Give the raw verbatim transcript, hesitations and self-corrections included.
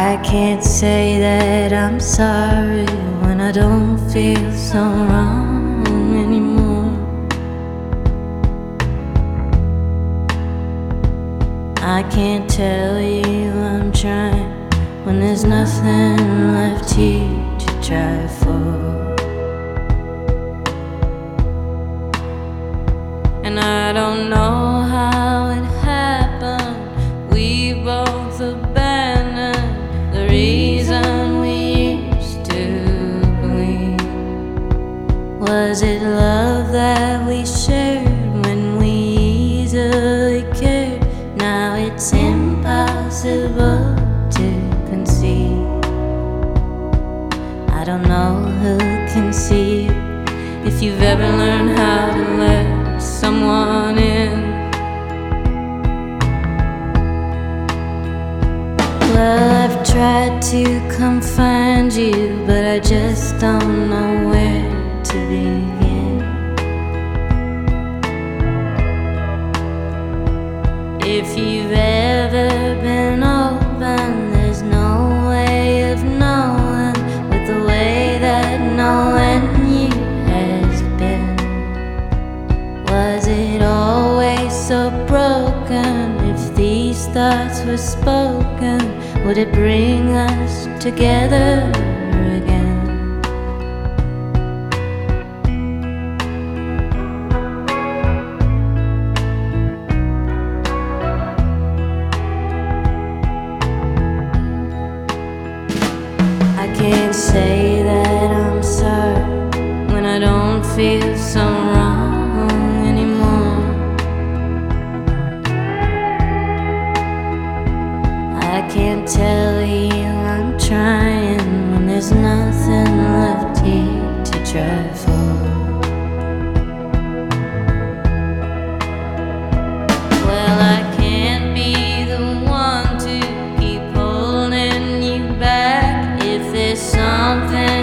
I can't say that I'm sorry when I don't feel so wrong anymore. I can't tell you I'm trying when there's nothing left here to try for. And I don't know how it happened. We both abandoned the reason we used to believe. Was it love that we shared when we easily cared? Now it's impossible to conceive. I don't know who can see you, if you've ever learned how to let someone in. Well, I've tried to come find you, but I just don't know where to begin. If you've ever been open, there's no way of knowing with the way that knowing you has been. Was it always so broken? If these thoughts were spoken, would it bring us together again? I can't say that I'm sorry when I don't feel so wrong anymore. I can't tell you I'm trying when there's nothing left here to try for. Well, I can't be the one to keep holding you back. If there's something